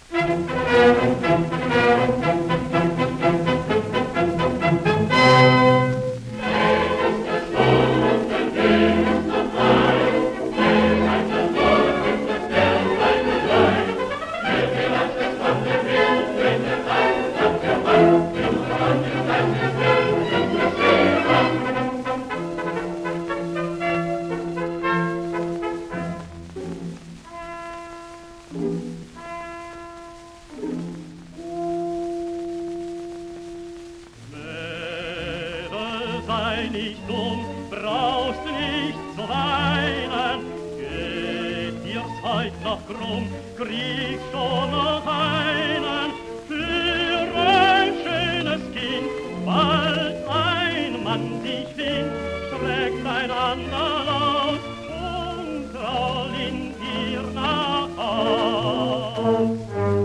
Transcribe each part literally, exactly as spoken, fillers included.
Sei nicht dumm, brauchst nicht zu weinen. Geht dir's heut noch krumm, kriegst schon noch einen. Für ein schönes Kind, bald ein Mann sich findet, streckt ein anderer aus und rollt dir nach Haus.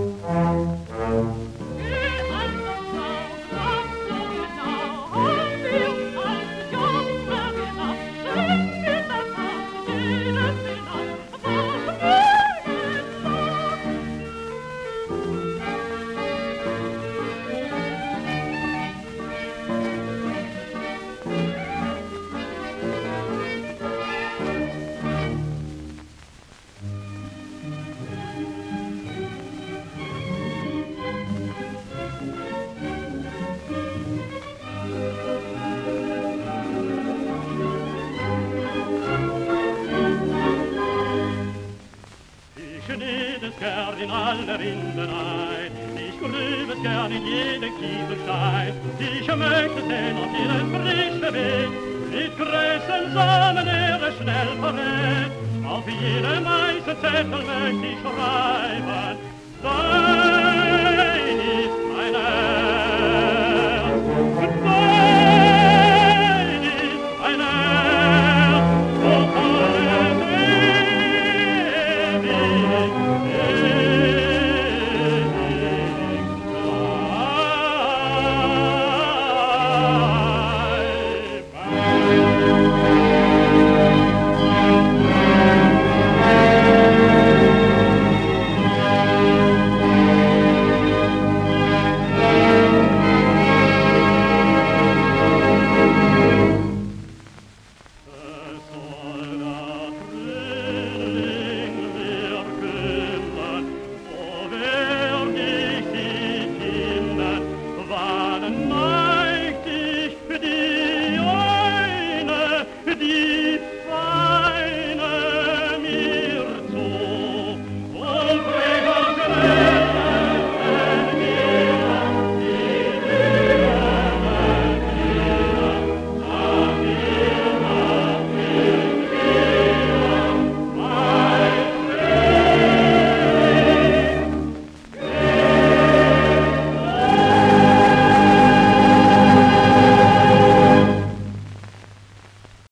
Ich es gern in alle Rinden ein, ich grüb es gern in jeden Kieselstein, ich möchte sehen auf jeden frischen Weg, mit größten Samen er schnell verrät, auf jedem Eisenzettel möchte ich schreiben,